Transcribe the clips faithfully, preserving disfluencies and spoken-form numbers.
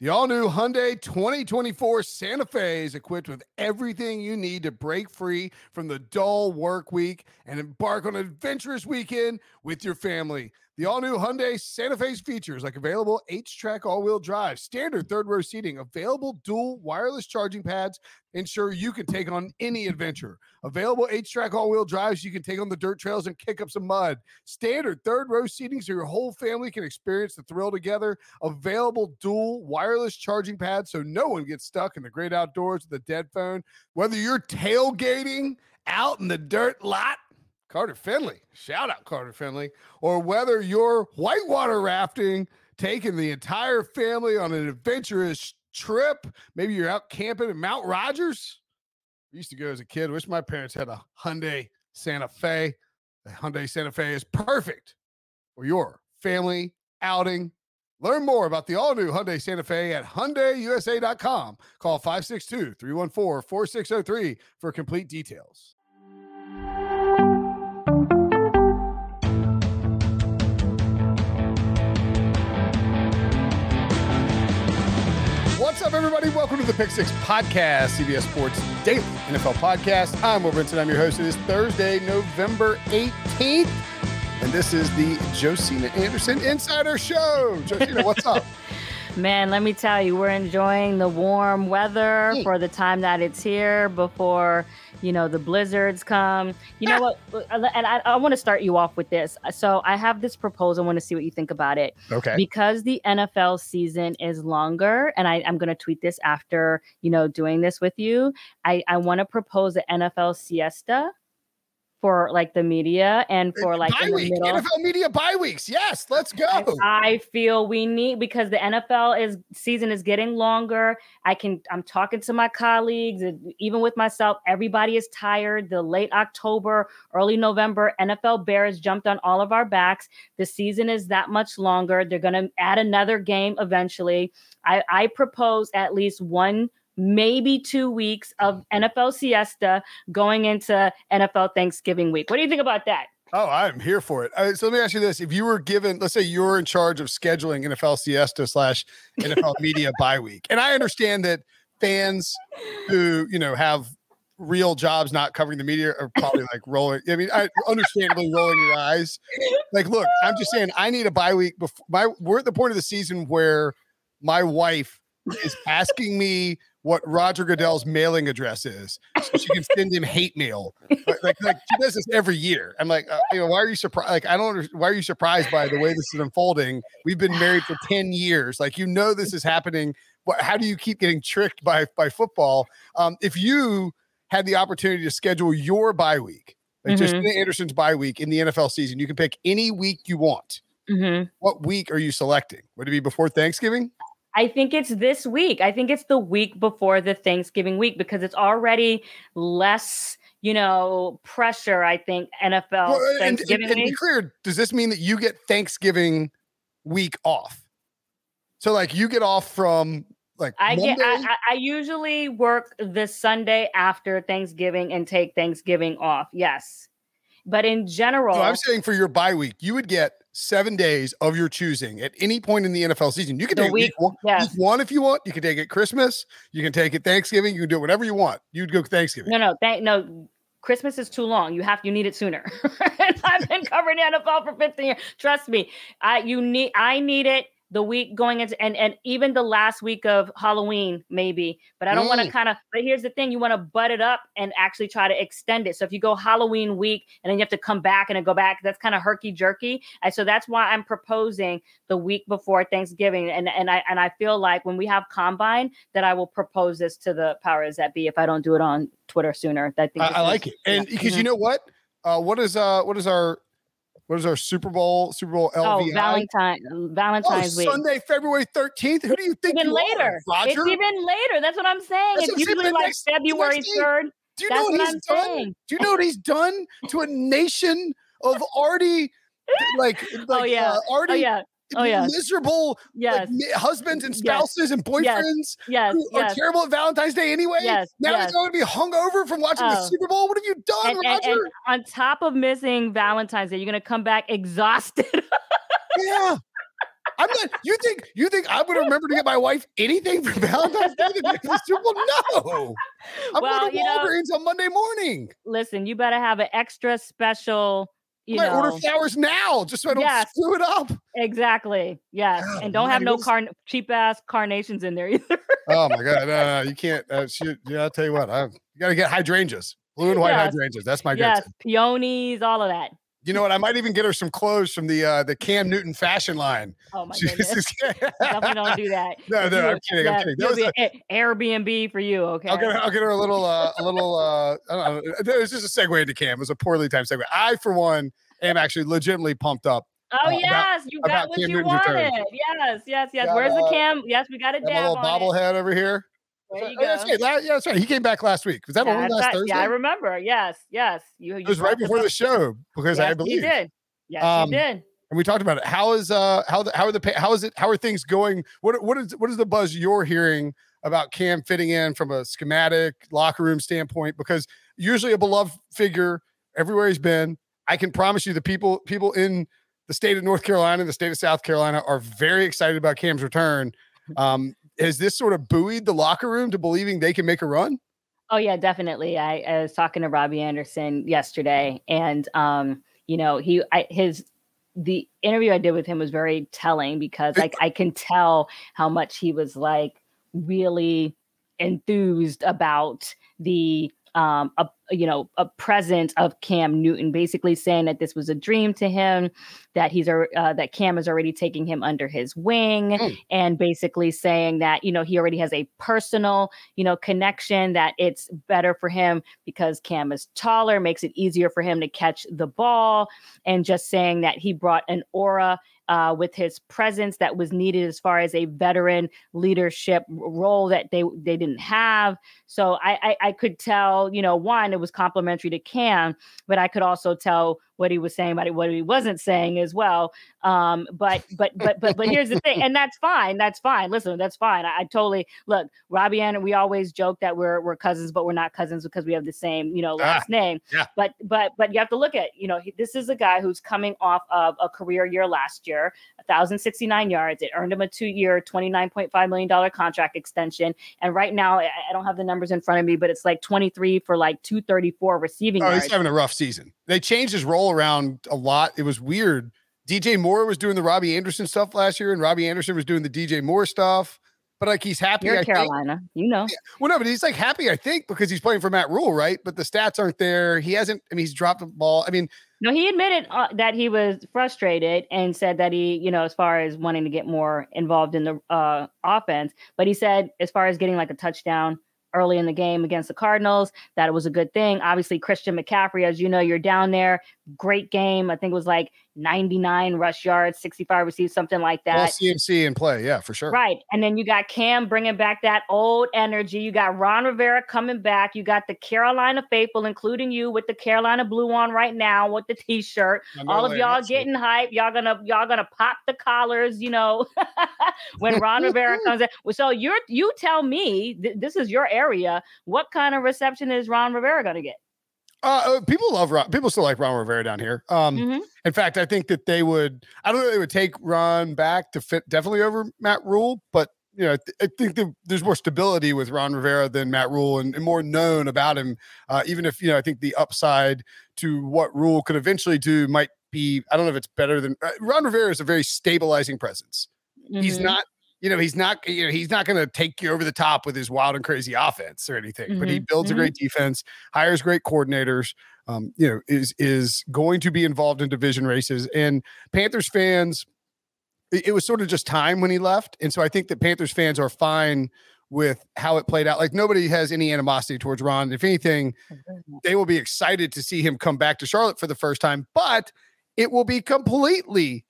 The all-new Hyundai twenty twenty-four Santa Fe is equipped with everything you need to break free from the dull work week and embark on an adventurous weekend with your family. The all-new Hyundai Santa Fe's features like available H-Track all-wheel drive, standard third-row seating, available dual wireless charging pads, ensure you can take on any adventure. Available H-Track all-wheel drives, you can take on the dirt trails and kick up some mud. Standard third-row seating so your whole family can experience the thrill together. Available dual wireless charging pads so no one gets stuck in the great outdoors with a dead phone. Whether you're tailgating out in the dirt lot, Carter Finley, shout out Carter Finley, or whether you're whitewater rafting, taking the entire family on an adventurous trip, maybe you're out camping in Mount Rogers. I used to go as a kid. Wish my parents had a Hyundai Santa Fe. The Hyundai Santa Fe is perfect for your family outing. Learn more about the all-new Hyundai Santa Fe at Hyundai U S A dot com. Call five six two, three one four, four six zero three for complete details. What's up, everybody? Welcome to the Pick Six Podcast, C B S Sports Daily N F L Podcast. I'm Will Brinson. I'm your host. It is Thursday, November eighteenth, and this is the Josina Anderson Insider Show. Josina, what's up? Man, let me tell you, we're enjoying the warm weather mm. for the time that it's here before, you know, the blizzards come. You know what? And I, I want to start you off with this. So I have this proposal. I want to see what you think about it. Okay. Because the N F L season is longer, and I, I'm going to tweet this after, you know, doing this with you. I, I want to propose an N F L siesta for like the media and for like bye in the week. middle. N F L media bye weeks. Yes, let's go. I feel we need, because the N F L is season is getting longer. I can, I'm talking to my colleagues, and even with myself, everybody is tired. The late October, early November, N F L bears jumped on all of our backs. The season is that much longer. They're going to add another game eventually. I, I propose at least one maybe two weeks of N F L siesta going into N F L Thanksgiving week. What do you think about that? Oh, I'm here for it. Uh, so let me ask you this. If you were given, let's say you're in charge of scheduling N F L siesta slash N F L media bye week. And I understand that fans who, you know, have real jobs not covering the media are probably like rolling. I mean, I understandably rolling your eyes. Like, look, I'm just saying I need a bye week before my, we're at the point of the season where my wife is asking me what Roger Goodell's mailing address is, so she can send him hate mail. Like, like, like she does this every year. I'm like, uh, you know, why are you surprised? Like, I don't understand. Why are you surprised by the way this is unfolding? We've been married for ten years. Like, you know, this is happening. What, how do you keep getting tricked by, by football? Um, if you had the opportunity to schedule your bye week, like mm-hmm. Justina Anderson's bye week in the N F L season, you can pick any week you want. Mm-hmm. What week are you selecting? Would it be before Thanksgiving? I think it's this week. I think it's the week before the Thanksgiving week, because it's already less, you know, pressure, I think, N F L well, Thanksgiving and, and, and week. be clear, does this mean that you get Thanksgiving week off? So like you get off from like I Monday? get I, I usually work the Sunday after Thanksgiving and take Thanksgiving off. Yes. But in general, no, I'm saying for your bye week, you would get seven days of your choosing at any point in the N F L season. You can take week, week, one, yes. week one if you want. You can take it Christmas. You can take it Thanksgiving. You can do it whenever you want. You'd go Thanksgiving. No, no, thank no. Christmas is too long. You have you need it sooner. I've been covering the N F L for fifteen years. Trust me, I you need I need it the week going into and and even the last week of Halloween maybe. But I don't mm. want to kind of. But here's the thing: you want to butt it up and actually try to extend it. So if you go Halloween week and then you have to come back and then go back, that's kind of herky jerky. And so that's why I'm proposing the week before Thanksgiving. And and I and I feel like when we have Combine, that I will propose this to the powers that be if I don't do it on Twitter sooner. I think I, I like it, and because yeah. mm-hmm. you know what, uh, what is uh what is our What is our Super Bowl, Super Bowl L V I? Oh, Valentine, Valentine's oh, week. Sunday, February thirteenth. Who do you think even you later. are, Roger? It's even later. That's what I'm saying. That's it's usually like next, February third. Do you That's know what, what he's I'm done? saying. Do you know what he's done to a nation of already, like, like oh, yeah. uh, already oh, yeah. Oh, yeah. miserable yes. like, husbands and spouses yes. and boyfriends yes. Yes. who yes. are terrible at Valentine's Day anyway? Yes. Now yes. he's going to be hungover from watching oh. the Super Bowl? What have you done, and, Roger? And, and on top of missing Valentine's Day, you're going to come back exhausted. yeah. I'm not. You think you think I'm going to remember to get my wife anything for Valentine's Day? The day of the Super Bowl? No. I'm Well, going to you know, Walgreens on Monday morning. listen, you better have an extra special, I you might order know. flowers now just so I don't Yes. screw it up. Exactly. Yes. God And don't have almighty, no what is- car cheap ass carnations in there either. Oh my God, no, no, you can't. Uh, shoot, yeah, I'll tell you what. I, you got to get hydrangeas, blue and white Yes. hydrangeas. That's my Yes, go-to. peonies, all of that. You know what? I might even get her some clothes from the uh, the Cam Newton fashion line. Oh my She's goodness. just- Definitely don't do that. No, If no, you- I'm kidding. I'm yeah, kidding. That it'll was be a- a- Airbnb for you, okay? I'll get her, I'll get her a little, uh, a little. Uh, I don't know. It was just a segue into Cam. It was a poorly timed segue. I, for one, am actually legitimately pumped up. Oh uh, about- yes, you got about what Cam you Newton's return. wanted. Yes, yes, yes. Got, Where's the uh, Cam? Yes, we got a Got my dab little on it. bobblehead over here. There you Oh, that's go. right. La- Yeah, that's right. He came back last week. Was that Yeah, only that's last right. Thursday? Yeah, I remember. Yes, yes. You, you It was right brought this before up. the show because Yes, I believe. you did. Yes, Um, you did. And we talked about it. How is uh how the, how are the pa- how is it how are things going? What what is what is the buzz you're hearing about Cam fitting in from a schematic locker room standpoint? Because usually a beloved figure everywhere he's been. I can promise you the people people in the state of North Carolina, the state of South Carolina are very excited about Cam's return. Um, has this sort of buoyed the locker room to believing they can make a run? Oh yeah, definitely. I, I was talking to Robbie Anderson yesterday, and um, you know, he I, his the interview I did with him was very telling because like I can tell how much he was like really enthused about the um a you know a presence of Cam Newton, basically saying that this was a dream to him, that he's uh, that Cam is already taking him under his wing, Mm. and basically saying that you know he already has a personal you know connection, that it's better for him because Cam is taller, makes it easier for him to catch the ball, and just saying that he brought an aura uh, with his presence that was needed as far as a veteran leadership role that they they didn't have. So I, I I could tell, you know, one, it was complimentary to Cam, but I could also tell what he was saying about it, what he wasn't saying as well. Um, but but but but but here's the thing, and that's fine. That's fine. Listen, that's fine. I, I totally look, Robbie and we always joke that we're we're cousins, but we're not cousins because we have the same, you know, last Ah, name. yeah. But but but you have to look at, you know, he, this is a guy who's coming off of a career year last year, one thousand sixty-nine yards. It earned him a two-year, twenty-nine point five million dollars contract extension. And right now, I, I don't have the numbers in front of me, but it's like twenty-three for like two thirty-four receiving Oh, yards. he's having a rough season. They changed his role around a lot. It was weird. D J Moore was doing the Robbie Anderson stuff last year, and Robbie Anderson was doing the D J Moore stuff. But like he's happy. You're I think. Carolina, you know. Well, no, but he's like happy, I think, because he's playing for Matt Rule, right? But the stats aren't there. He hasn't. I mean, he's dropped the ball. I mean, No, he admitted uh, that he was frustrated and said that he, you know, as far as wanting to get more involved in the uh, offense, but he said as far as getting like a touchdown early in the game against the Cardinals, that it was a good thing. Obviously, Christian McCaffrey, as you know, you're down there. Great game. I think it was like ninety-nine rush yards, sixty-five received, something like all that. C M C in play. Yeah, for sure. Right. And then you got Cam bringing back that old energy. You got Ron Rivera coming back. You got the Carolina faithful, including you with the Carolina blue on right now with the t-shirt. I know All of that. y'all That's it. getting hype. Y'all gonna y'all gonna pop the collars, you know, when Ron Rivera comes in. So you're you tell me, th- this is your area. What kind of reception is Ron Rivera gonna get? Uh, uh, people love Ron. People still like Ron Rivera down here. Um, Mhm. in fact, I think that they would. I don't know. If they would take Ron back to fit definitely over Matt Rule, but you know, th- I think that there's more stability with Ron Rivera than Matt Rule, and, and more known about him. Uh, even if you know, I think the upside to what Rule could eventually do might be. I don't know if it's better than uh, Ron Rivera is a very stabilizing presence. He's Mhm. not. You know, he's not, you know, he's not going to take you over the top with his wild and crazy offense or anything, but he Mhm, builds a mhm. great defense, hires great coordinators, um, you know, is, is going to be involved in division races. And Panthers fans, it, it was sort of just time when he left. And so I think that Panthers fans are fine with how it played out. Like nobody has any animosity towards Ron. If anything, they will be excited to see him come back to Charlotte for the first time, but it will be completely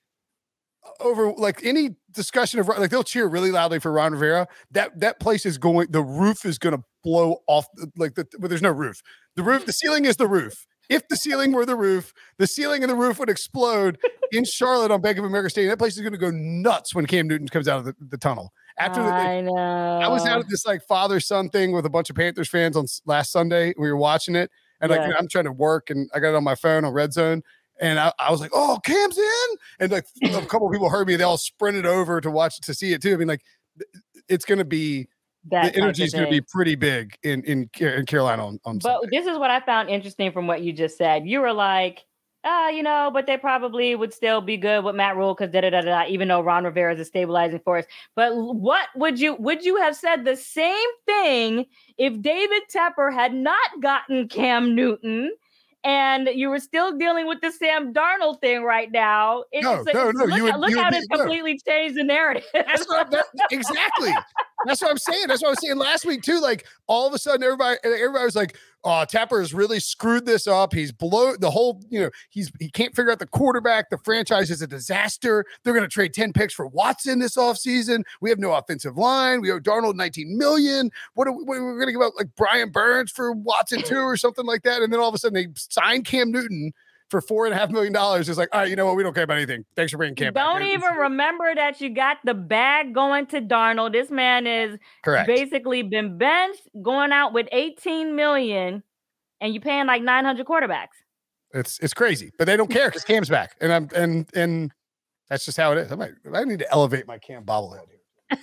over like any discussion of like they'll cheer really loudly for Ron Rivera. That that place is going, the roof is going to blow off. Like the well, there's no roof. The roof, the ceiling is the roof. If the ceiling were the roof, the ceiling and the roof would explode in Charlotte on Bank of America Stadium. That place is going to go nuts when Cam Newton comes out of the, the tunnel. After the, I know. I was out at this like father son thing with a bunch of Panthers fans on s- last Sunday. We were watching it, and like Yeah. I'm trying to work, and I got it on my phone on Red Zone. And I, I was like, oh, Cam's in. And like a couple of people heard me. They all sprinted over to watch to see it too. I mean, like it's going to be, that the energy is going to be pretty big in, in, in Carolina on, on But Sunday. This is what I found interesting from what you just said. You were like, ah, uh, you know, but they probably would still be good with Matt Rule because da da da da. Even though Ron Rivera is a stabilizing force, but what would you would you have said the same thing if David Tepper had not gotten Cam Newton? And you were still dealing with the Sam Darnold thing right now. It's, no, it's, no, no. Look, you would, look you how would it's be, completely no. changed the narrative. That's what, that, exactly. That's what I'm saying. That's what I was saying last week too. Like all of a sudden, everybody, everybody was like, "Oh, Tepper has really screwed this up. He's blow the whole. You know, he's he can't figure out the quarterback. The franchise is a disaster. They're going to trade ten picks for Watson this offseason. We have no offensive line. We owe Darnold nineteen million. What are we, what are we going to give out like Brian Burns for Watson too, or something like that? And then all of a sudden, they sign Cam Newton for four and a half million dollars. It's like, all right, you know what? We don't care about anything. Thanks for bringing Cam Don't back. even remember that you got the bag going to Darnold. This man is correct. Basically been benched, going out with eighteen million, and you paying like nine hundred quarterbacks. It's it's crazy, but they don't care because Cam's back, and I'm and and that's just how it is. I might I need to elevate my Cam bobblehead here.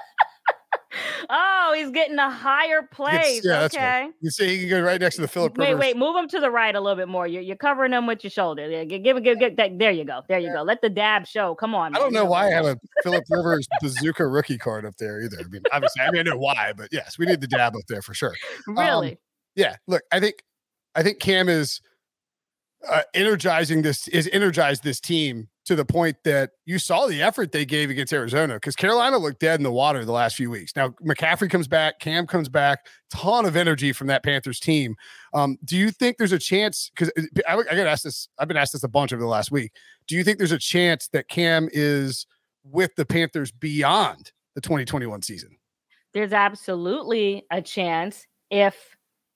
Oh, he's getting a higher place. Yeah, okay. That's right. You see, he can go right next to the Philip Wait, Rivers. wait, move him to the right a little bit more. You're, you're covering him with your shoulder. Yeah, give, give, give, give that. There you go. There you yeah. go. Let the dab show. Come on. Man. I don't know why I have a Philip Rivers bazooka rookie card up there either. I mean, obviously, I mean, I know why, but yes, we need the dab up there for sure. Really? Um, yeah. Look, I think, I think Cam is uh, energizing this, is energized this team to the point that you saw the effort they gave against Arizona, because Carolina looked dead in the water the last few weeks. Now McCaffrey comes back, Cam comes back, ton of energy from that Panthers team. Um, do you think there's a chance? Because I, I got asked this, I've been asked this a bunch over the last week. Do you think there's a chance that Cam is with the Panthers beyond the twenty twenty-one season? There's absolutely a chance if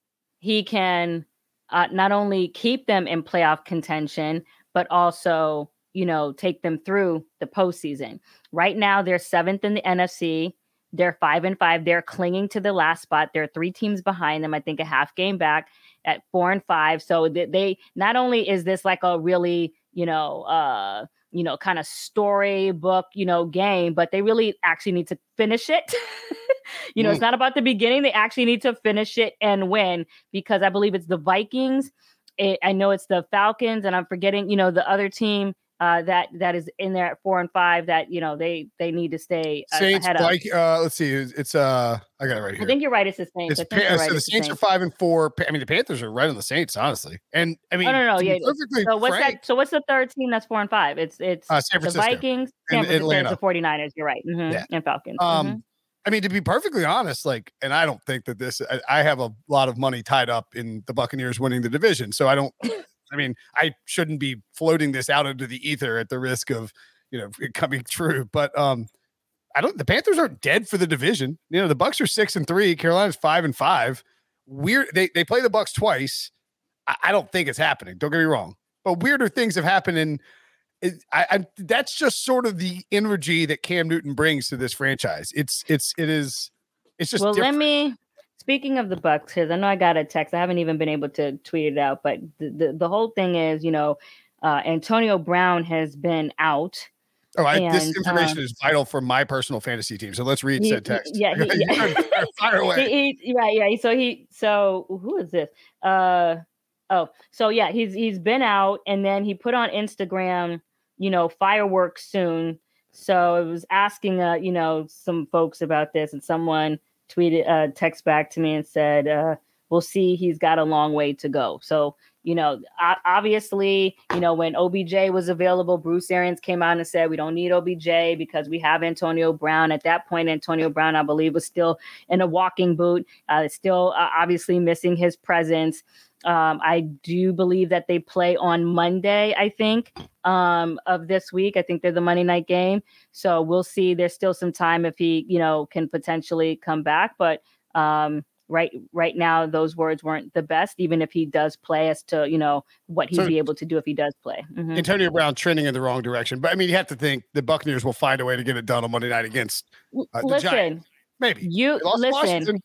he can uh, not only keep them in playoff contention, but also, you know, take them through the postseason. Right now, they're seventh in the N F C. They're five and five. They're clinging to the last spot. There are three teams behind them. I think a half game back at four and five. So they, they not only is this like a really, you know, uh, you know, kind of storybook, you know, game, but they really actually need to finish it. you know, mm. It's not about the beginning. They actually need to finish it and win, because I believe it's the Vikings. It, I know it's the Falcons, and I'm forgetting, you know, the other team uh, that that is in there at four and five that, you know, they they need to stay uh, Saints, ahead like, of. Uh, let's see, it's uh, I got it right here. I think you're right. It's the Saints. It's I think pa- right, so the it's Saints the are five and four. I mean, the Panthers are right on the Saints, honestly. And I mean, oh, no, no, yeah. Perfectly so what's frank, that? So what's the third team that's four and five? It's it's uh, San the Francisco, Vikings, San and Francisco, Atlanta, the forty-niners. You're right, mm-hmm. yeah. And Falcons. Um, mm-hmm. I mean, to be perfectly honest, like, and I don't think that this. I, I have a lot of money tied up in the Buccaneers winning the division, so I don't. I mean, I shouldn't be floating this out into the ether at the risk of, you know, it coming true. But um, I don't. The Panthers aren't dead for the division. You know, the Bucs are six and three. Carolina's five and five. Weird. They they play the Bucs twice. I, I don't think it's happening. Don't get me wrong. But weirder things have happened, and it, I, I that's just sort of the energy that Cam Newton brings to this franchise. It's it's it is. It's just well. different. Let me. Speaking of the Bucs, because I know I got a text. I haven't even been able to tweet it out, but the, the, the whole thing is, you know, uh, Antonio Brown has been out. Oh, I, and, this information uh, is vital for my personal fantasy team. So let's read he, said text. Yeah, he, yeah. Fire away. He, he, right, yeah. So he, so who is this? Uh, oh, so yeah, he's he's been out, and then he put on Instagram, you know, fireworks soon. So it was asking, uh, you know, some folks about this, and someone tweeted, uh, text back to me and said, uh, we'll see, he's got a long way to go. So, you know, obviously, you know, when O B J was available, Bruce Arians came out and said, we don't need O B J because we have Antonio Brown. At that point, Antonio Brown, I believe, was still in a walking boot, uh, still uh, obviously missing his presence. Um, I do believe that they play on Monday, I think, um, of this week. I think they're the Monday night game. So we'll see. There's still some time if he, you know, can potentially come back. But um, right right now, those words weren't the best, even if he does play, as to, you know, what he'd so, be able to do if he does play. Mm-hmm. Antonio Brown trending in the wrong direction. But I mean, you have to think the Buccaneers will find a way to get it done on Monday night against uh, the listen, Giants. Maybe. You listen. Washington.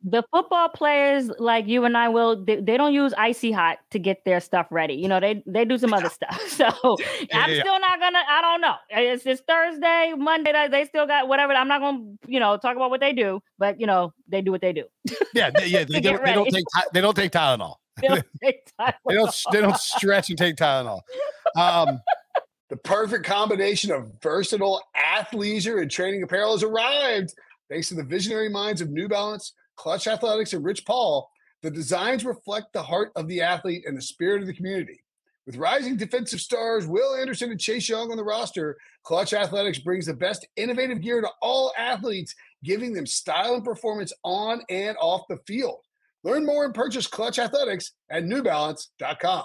The football players like you and I will, they, they don't use Icy Hot to get their stuff ready. You know, they they do some other stuff. So Yeah, I'm yeah. still not gonna, I don't know. It's it's Thursday, Monday, they- they still got whatever. I'm not gonna, you know, talk about what they do, but you know, they do what they do. Yeah, they, yeah. They, To get don't, they don't ready. take Ty- they don't take Tylenol. They don't take time. They don't they don't stretch and take Tylenol. Um, The perfect combination of versatile athleisure and training apparel has arrived. Thanks to the visionary minds of New Balance, Clutch Athletics, and Rich Paul, the designs reflect the heart of the athlete and the spirit of the community. With rising defensive stars Will Anderson and Chase Young on the roster, Clutch Athletics brings the best innovative gear to all athletes, giving them style and performance on and off the field. Learn more and purchase Clutch Athletics at new balance dot com.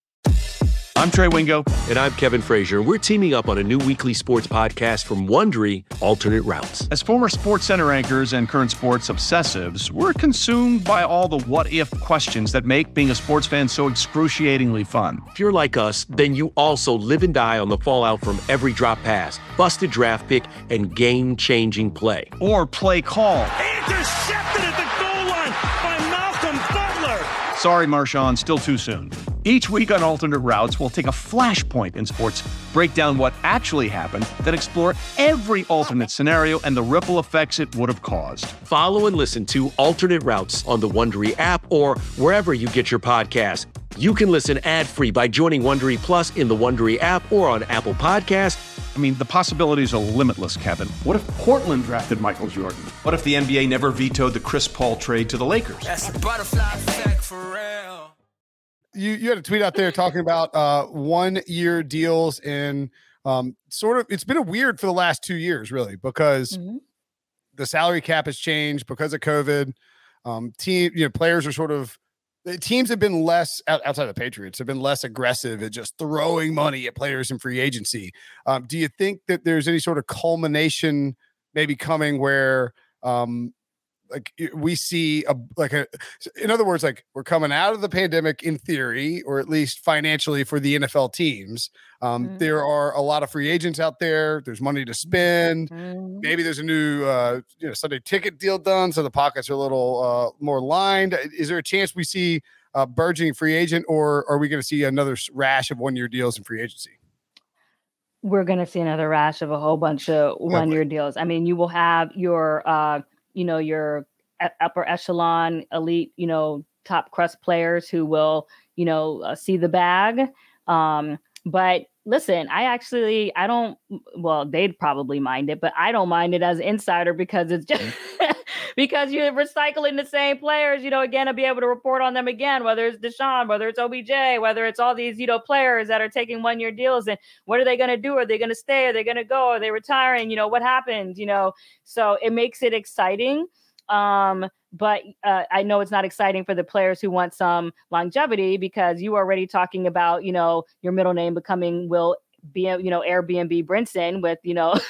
I'm Trey Wingo. And I'm Kevin Frazier. We're teaming up on a new weekly sports podcast from Wondery, Alternate Routes. As former Sports Center anchors and current sports obsessives, we're consumed by all the what-if questions that make being a sports fan so excruciatingly fun. If you're like us, then you also live and die on the fallout from every drop pass, busted draft pick, and game-changing play. Or play call. Intercepted at the goal line by Malcolm Butler. Sorry, Marshawn, still too soon. Each week on Alternate Routes, we'll take a flashpoint in sports, break down what actually happened, then explore every alternate scenario and the ripple effects it would have caused. Follow and listen to Alternate Routes on the Wondery app or wherever you get your podcasts. You can listen ad-free by joining Wondery Plus in the Wondery app or on Apple Podcasts. I mean, the possibilities are limitless, Kevin. What if Portland drafted Michael Jordan? What if the N B A never vetoed the Chris Paul trade to the Lakers? That's a butterfly effect for real. you you had a tweet out there talking about uh, one year deals and um, sort of it's been a weird for the last two years, really, because Mhm. the salary cap has changed because of COVID. Um, team, you know, players are sort of the teams have been less out- outside of the Patriots have been less aggressive at just throwing money at players in free agency. Um, do you think that there's any sort of culmination maybe coming where um, like y- we see a like a in other words, like we're coming out of the pandemic in theory, or at least financially for the N F L teams. Um, Mhm. There are a lot of free agents out there. There's money to spend. Mhm. Maybe there's a new uh, you know Sunday ticket deal done, so the pockets are a little uh, more lined. Is there a chance we see a burgeoning free agent, or are we going to see another s- rash of one year deals in free agency? We're going to see another rash of a whole bunch of one year deals. I mean, you will have your, uh, you know, your e- upper echelon elite, you know, top crust players who will, you know, uh, see the bag. Um, but listen, I actually, I don't, well, they'd probably mind it, but I don't mind it as an insider because it's just because you're recycling the same players, you know, again, to be able to report on them again, whether it's Deshaun, whether it's O B J, whether it's all these, you know, players that are taking one year deals, and what are they going to do? Are they going to stay? Are they going to go? Are they retiring? You know, what happened? You know, so it makes it exciting. Um, but uh, I know it's not exciting for the players who want some longevity, because you are already talking about, you know, your middle name becoming Will be, you know, Airbnb Brinson with, you know,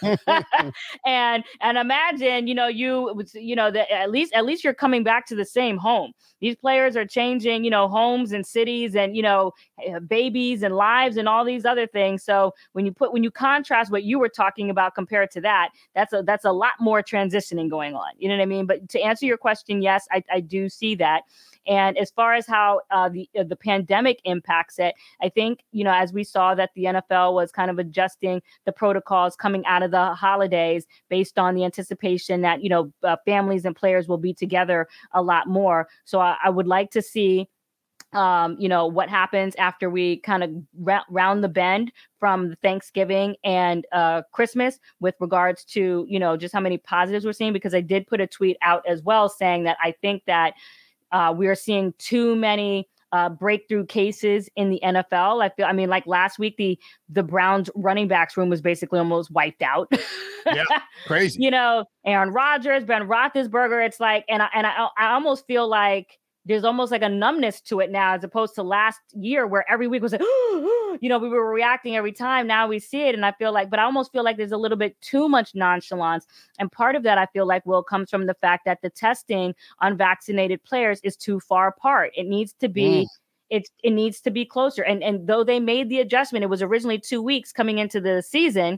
and, and imagine, you know, you, you know, that at least, at least you're coming back to the same home. These players are changing, you know, homes and cities and, you know, uh, babies and lives and all these other things. So when you put, when you contrast what you were talking about compared to that, that's a, that's a lot more transitioning going on. You know what I mean? But to answer your question, yes, I, I do see that. And as far as how uh, the uh, the pandemic impacts it, I think, you know, as we saw that the N F L was kind of adjusting the protocols coming out of the holidays based on the anticipation that, you know, uh, families and players will be together a lot more. So I, I would like to see, um, you know, what happens after we kind of ra- round the bend from Thanksgiving and uh, Christmas with regards to, you know, just how many positives we're seeing, because I did put a tweet out as well saying that I think that Uh, we are seeing too many uh, breakthrough cases in the N F L. I feel, I mean, like last week, the the Browns running backs room was basically almost wiped out. Yeah, crazy. You know, Aaron Rodgers, Ben Roethlisberger. It's like, and I, and I, I almost feel like there's almost like a numbness to it now, as opposed to last year where every week was like, you know, we were reacting every time. Now we see it. And I feel like, but I almost feel like there's a little bit too much nonchalance. And part of that, I feel like, will comes from the fact that the testing on vaccinated players is too far apart. It needs to be, mm. it's, it needs to be closer. And, and though they made the adjustment, it was originally two weeks coming into the season.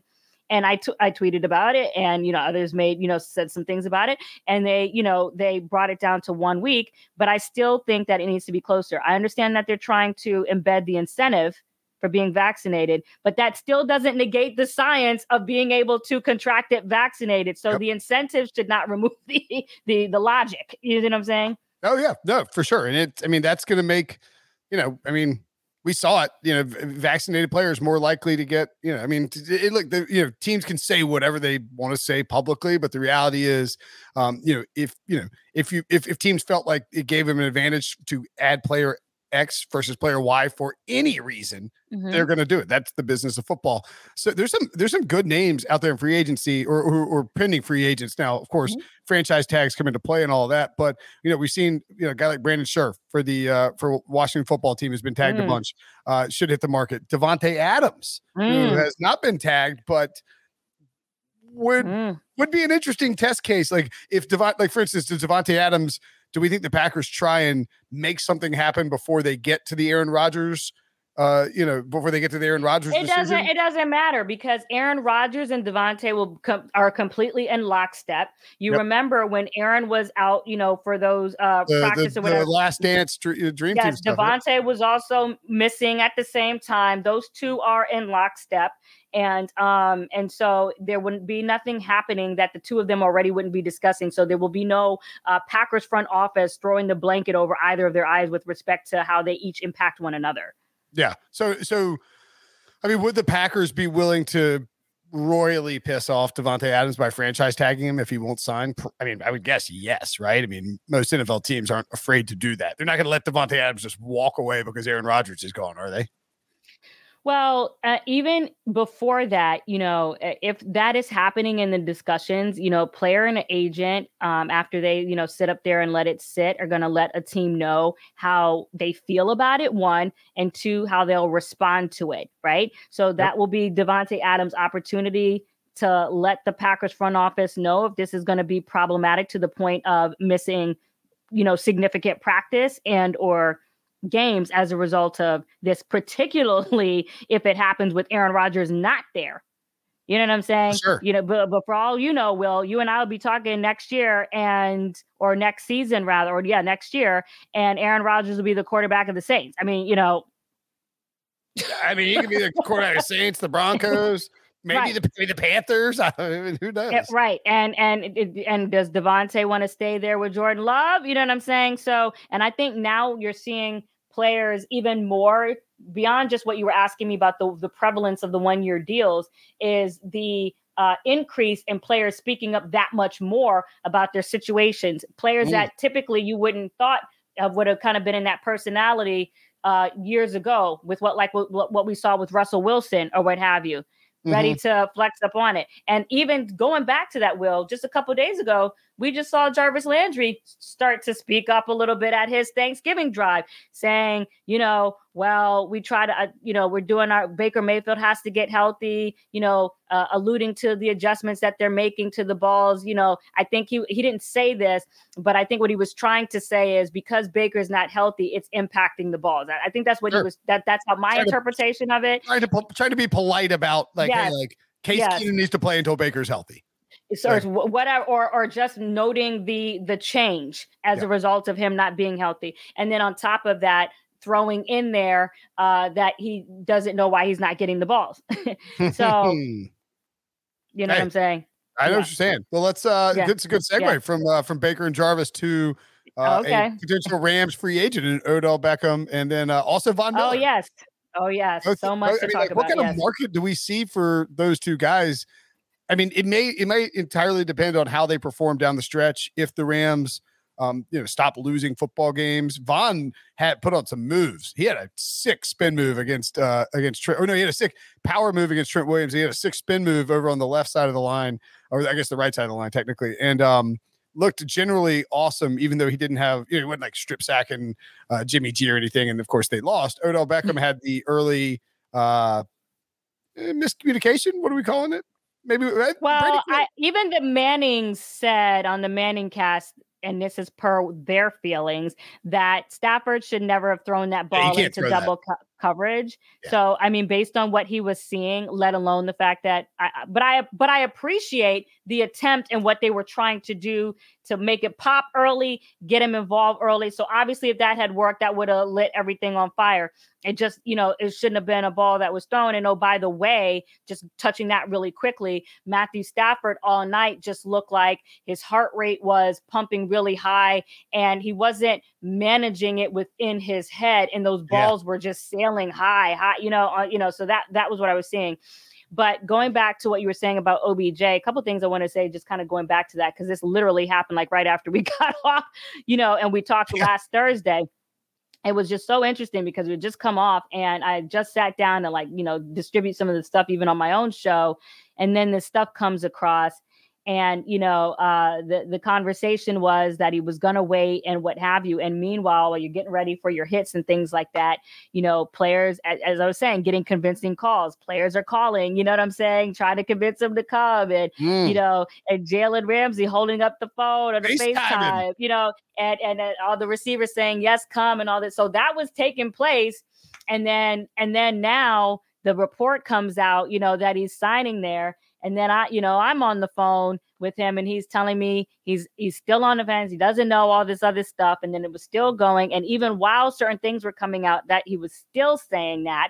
And I, t- I tweeted about it, and, you know, others made, you know, said some things about it, and they, you know, they brought it down to one week, but I still think that it needs to be closer. I understand that they're trying to embed the incentive for being vaccinated, but that still doesn't negate the science of being able to contract it vaccinated. So yep. the incentive should not remove the, the, the logic. You know what I'm saying? Oh yeah, no, for sure. And it, I mean, that's going to make, you know, I mean, we saw it, you know, vaccinated players more likely to get, you know, I mean, it, look, the, you know, teams can say whatever they want to say publicly, but the reality is, um, you know, if, you know, if you, if, if teams felt like it gave them an advantage to add player X versus player Y for any reason, mm-hmm. they're going to do it. That's the business of football. So there's some, there's some good names out there in free agency or, or, or pending free agents. Now, of course, mm-hmm. franchise tags come into play and all of that, but you know, we've seen, you know, a guy like Brandon Scherf for the, uh, for Washington football team has been tagged mm. a bunch, uh, should hit the market. Devontae Adams, mm. who has not been tagged, but would, mm. would be an interesting test case. Like if Devont, like for instance, does Devontae Adams, do we think the Packers try and make something happen before they get to the Aaron Rodgers, uh, you know, before they get to the Aaron Rodgers It decision? doesn't. It doesn't matter because Aaron Rodgers and Devontae will com- are completely in lockstep. You yep. remember when Aaron was out, you know, for those uh, the, practice the, or whatever. The last dance dream team. Yes, stuff, Devontae right? was also missing at the same time. Those two are in lockstep. And um and so there wouldn't be nothing happening that the two of them already wouldn't be discussing. So there will be no uh, Packers front office throwing the blanket over either of their eyes with respect to how they each impact one another. Yeah. So so I mean, would the Packers be willing to royally piss off Devontae Adams by franchise tagging him if he won't sign? I mean, I would guess yes, right? I mean, most N F L teams aren't afraid to do that. They're not going to let Devontae Adams just walk away because Aaron Rodgers is gone, are they? Well, uh, even before that, you know, if that is happening in the discussions, you know, player and agent, um, after they, you know, sit up there and let it sit, are going to let a team know how they feel about it, one, and two, how they'll respond to it, right? So that yep. will be Devontae Adams' opportunity to let the Packers front office know if this is going to be problematic to the point of missing, you know, significant practice and or games as a result of this, particularly if it happens with Aaron Rodgers not there. You know what I'm saying? Sure. You know, but, but for all you know, Will, you and I will be talking next year and or next season rather, or yeah, next year, and Aaron Rodgers will be the quarterback of the Saints. I mean, you know, I mean, he could be the quarterback of Saints, the Broncos. Maybe right. the maybe the Panthers. I mean, who knows? It, right. And and and does Devontae want to stay there with Jordan Love? You know what I'm saying? So, and I think now you're seeing players even more beyond just what you were asking me about the, the prevalence of the one-year deals is the uh, increase in players speaking up that much more about their situations. Players mm. that typically you wouldn't thought of would have kind of been in that personality uh, years ago with what like what, what we saw with Russell Wilson or what have you. Ready mm-hmm. to flex up on it. And even going back to that, Will, just a couple of days ago, we just saw Jarvis Landry start to speak up a little bit at his Thanksgiving drive, saying, you know, well, we try to, uh, you know, we're doing our Baker Mayfield has to get healthy, you know, uh, alluding to the adjustments that they're making to the balls. You know, I think he, he didn't say this, but I think what he was trying to say is because Baker's not healthy, it's impacting the balls. I, I think that's what sure. he was, that that's how my trying interpretation to, of it. Trying to, trying to be polite about like, yes. hey, like Case yes. Keenum needs to play until Baker's healthy. So right. whatever, or or just noting the the change as yeah. a result of him not being healthy, and then on top of that, throwing in there uh, that he doesn't know why he's not getting the balls. So, you know hey, what I'm saying? I know yeah. what you're saying. Well, let's. Uh, yeah. It's a good segue yeah. from uh, from Baker and Jarvis to uh, okay. a potential Rams free agent in Odell Beckham, and then uh, also Von Miller. Oh yes, oh yes, both, so much both, to I mean, talk like, about. What kind yes. of market do we see for those two guys? I mean, it may it may entirely depend on how they perform down the stretch. If the Rams, um, you know, stop losing football games, Von had put on some moves. He had a sick spin move against uh, against Trent. Oh no, he had a sick power move against Trent Williams. He had a sick spin move over on the left side of the line, or I guess the right side of the line technically, and um, looked generally awesome. Even though he didn't have, you know, he wasn't like strip sacking uh, Jimmy G or anything, and of course they lost. Odell Beckham had the early uh, miscommunication. What are we calling it? Maybe right? Well, I, even the Mannings said on the Manning cast, and this is per their feelings, that Stafford should never have thrown that ball yeah, into double co- coverage. Yeah. So, I mean, based on what he was seeing, let alone the fact that, I, but I, but I appreciate the attempt and what they were trying to do to make it pop early, get him involved early. So obviously if that had worked, that would have lit everything on fire. It just, you know, it shouldn't have been a ball that was thrown. And oh, by the way, just touching that really quickly, Matthew Stafford all night just looked like his heart rate was pumping really high and he wasn't managing it within his head. And those balls yeah. were just sailing high, high, you know, uh, you know, so that, that was what I was seeing. But going back to what you were saying about O B J, a couple of things I want to say, just kind of going back to that, because this literally happened like right after we got off, you know, and we talked yeah. last Thursday. It was just so interesting because we had just come off and I just sat down to like, you know, distribute some of the stuff even on my own show. And then this stuff comes across. And, you know, uh, the, the conversation was that he was going to wait and what have you. And meanwhile, while you're getting ready for your hits and things like that, you know, players, as, as I was saying, getting convincing calls, players are calling, you know what I'm saying? Trying to convince them to come and, mm. you know, and Jalen Ramsey holding up the phone or the FaceTime, FaceTime you know, and, and uh, all the receivers saying, yes, come and all this. So that was taking place. And then, and then now the report comes out, you know, that he's signing there. And then I, you know, I'm on the phone with him and he's telling me he's he's still on the fence. He doesn't know all this other stuff. And then it was still going. And even while certain things were coming out, that he was still saying that.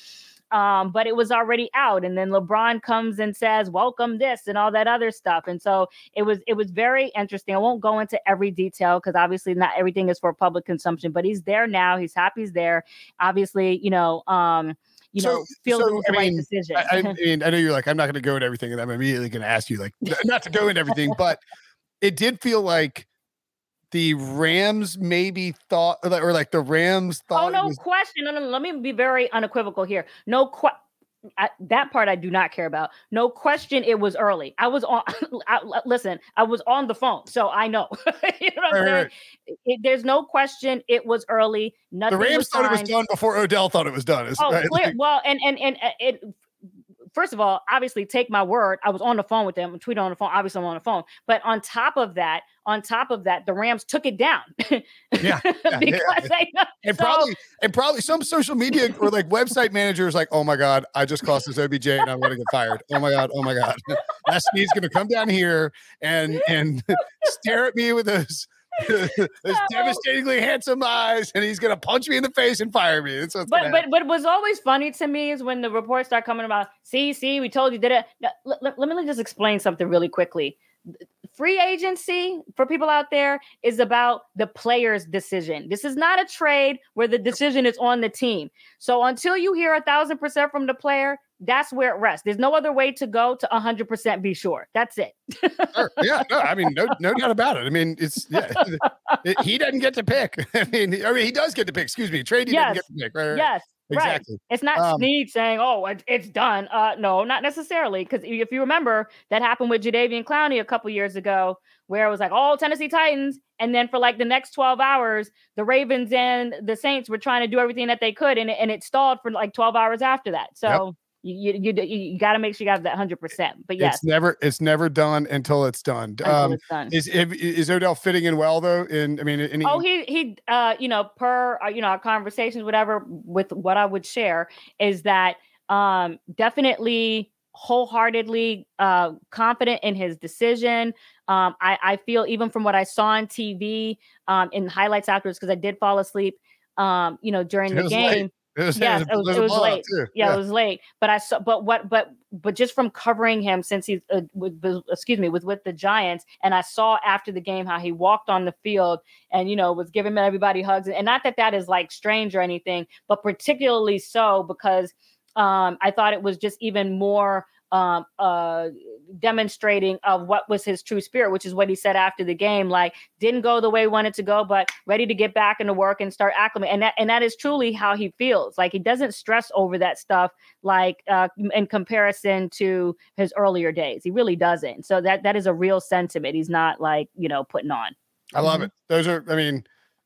um, but it was already out. And then LeBron comes and says, welcome this and all that other stuff. And so it was it was very interesting. I won't go into every detail because obviously not everything is for public consumption. But he's there now. He's happy he's there. Obviously, you know, um, you know, so, feels so, it was the I right mean, decision. I, I mean, I know you're like, I'm not going to go into everything, and I'm immediately going to ask you, like, not to go into everything, but it did feel like the Rams maybe thought, or like the Rams thought. Oh, no was- question. No, no, no, let me be very unequivocal here. No question. I, that part I do not care about. No question, it was early. I was on. I, listen, I was on the phone, so I know. you know what I'm right, saying? Right. It, there's no question, it was early. Nothing. The Rams was thought signed. it was done before Odell thought it was done. Oh, right? clear. Like, well, and and and uh, it. First of all, obviously, take my word. I was on the phone with them, tweeted on the phone. Obviously, I'm on the phone. But on top of that, on top of that, the Rams took it down. yeah, yeah, because yeah. they and so, probably and probably some social media or like website managers like, oh my god, I just cost this O B J and I'm going to get fired. Oh my god, oh my god, Les Snead's going to come down here and and stare at me with those. Those devastatingly handsome eyes, and he's gonna punch me in the face and fire me. That's what's but but but what's always funny to me is when the reports start coming about, see, see, we told you did it. Now, let, let, let me just explain something really quickly. Free agency for people out there is about the player's decision. This is not a trade where the decision is on the team. So until you hear a thousand percent from the player, that's where it rests. There's no other way to go to a hundred percent be sure. That's it. Sure. Yeah, no, I mean, no, no doubt about it. I mean, it's yeah, it, he doesn't get to pick. I mean, I mean, he does get to pick. Excuse me, trade. He Yes. doesn't get to pick. Right, right. Yes. Exactly. Right. It's not Um, Snead saying, oh, it, it's done. Uh, no, not necessarily. Because if you remember, that happened with Jadeveon Clowney a couple years ago, where it was like, oh, Tennessee Titans. And then for like the next twelve hours, the Ravens and the Saints were trying to do everything that they could. And, it- and it stalled for like twelve hours after that. So you, you, you, you got to make sure you have that one hundred percent. But yes, It's never it's never done until it's done. until Um, it's done. is if- is Odell fitting in well though? In I mean, any, Oh, he he, uh, you know, per uh, you know, our conversations, whatever, with what I would share is that um, definitely wholeheartedly uh, confident in his decision. Um, I, I feel even from what I saw on T V um, in highlights afterwards, because I did fall asleep, um, you know, during It the was game. late. It was, Yes, it was, it was late. Too. Yeah, it was late. But I saw, but what, but, but just from covering him since he's, uh, with, with, excuse me, with with the Giants, and I saw after the game how he walked on the field and you know was giving everybody hugs, and not that that is like strange or anything, but particularly so because um, I thought it was just even more um, uh, demonstrating of what was his true spirit, which is what he said after the game, like didn't go the way he wanted to go, but ready to get back into work and start acclimating. And that, and that is truly how he feels. Like he doesn't stress over that stuff, like uh, in comparison to his earlier days. He really doesn't. So that, that is a real sentiment. He's not like, you know, putting on. I love it. Those are, I mean,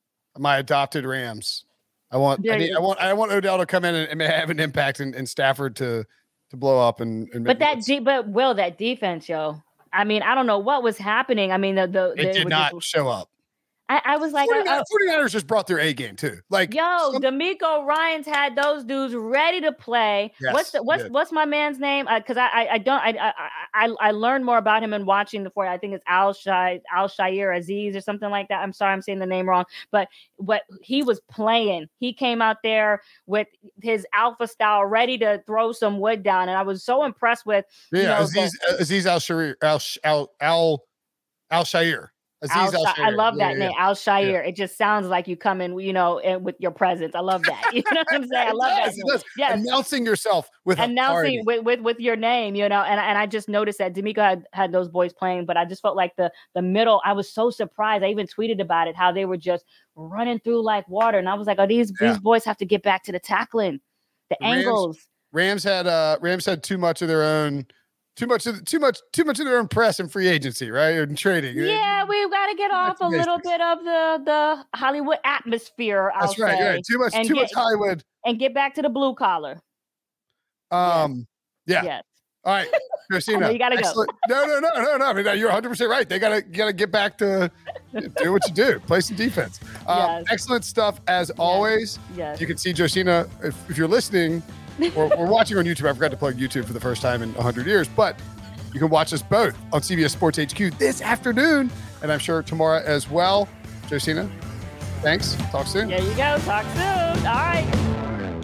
my adopted Rams. I want, There I, you need, go. I want, I want Odell to come in and, and have an impact, and, and Stafford to to blow up and. and But make that, it- de- but Will, that defense, yo, I mean, I don't know what was happening. I mean, the, the it they did were not just- show up. I, I was like, I, forty-niners just brought their A game too. Like, yo, some, D'Amico Ryans had those dudes ready to play. Yes, what's the, what's what's my man's name? Because uh, I, I I don't I, I I I learned more about him in watching the forty. I think it's Al Shai Al Shair Aziz or something like that. I'm sorry, I'm saying the name wrong. But what he was playing, he came out there with his alpha style, ready to throw some wood down, and I was so impressed with. Yeah, you know, Aziz the, Aziz Al Shair Al Al Al Al Shair. Al Sh- I love yeah, that yeah, name, Al Shair. yeah. It just sounds like you come in, you know, with your presence. I love that. You know what I'm saying? I love does, that. Yes. Announcing yourself with announcing with, with with your name, you know, and and I just noticed that D'Amico had, had those boys playing, but I just felt like the the middle. I was so surprised. I even tweeted about it, how they were just running through like water, and I was like, oh, these yeah. these boys have to get back to the tackling, the, the angles. Rams, Rams had uh Rams had too much of their own. Too much of too much too much of their own press and free agency, right? And trading. Yeah, we've got to get off a little bit of the the Hollywood atmosphere. I'll That's right. say, Yeah, too much too get, much Hollywood. And get back to the blue collar. Um. Yes. Yeah. Yes. All right, Christina. You gotta excellent. go. No, no, no, no, no. I mean, you're one hundred percent right. They gotta gotta get back to do what you do. Play some defense. Um, Yes. Excellent stuff as yes. always. Yes. You can see Josina if, if you're listening or, or watching on YouTube. I forgot to plug YouTube for the first time in one hundred years, but. You can watch us both on C B S Sports H Q this afternoon, and I'm sure tomorrow as well. Josina, thanks. Talk soon. There you go. Talk soon. All right.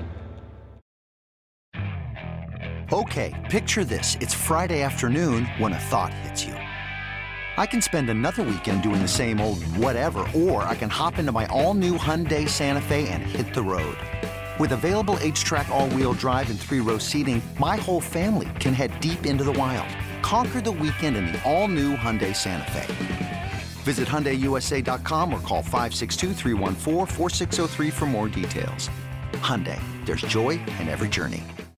Okay, picture this. It's Friday afternoon when a thought hits you. I can spend another weekend doing the same old whatever, or I can hop into my all-new Hyundai Santa Fe and hit the road. With available H-Track all-wheel drive and three-row seating, my whole family can head deep into the wild. Conquer the weekend in the all-new Hyundai Santa Fe. Visit Hyundai U S A dot com or call five six two, three one four, four six zero three for more details. Hyundai, there's joy in every journey.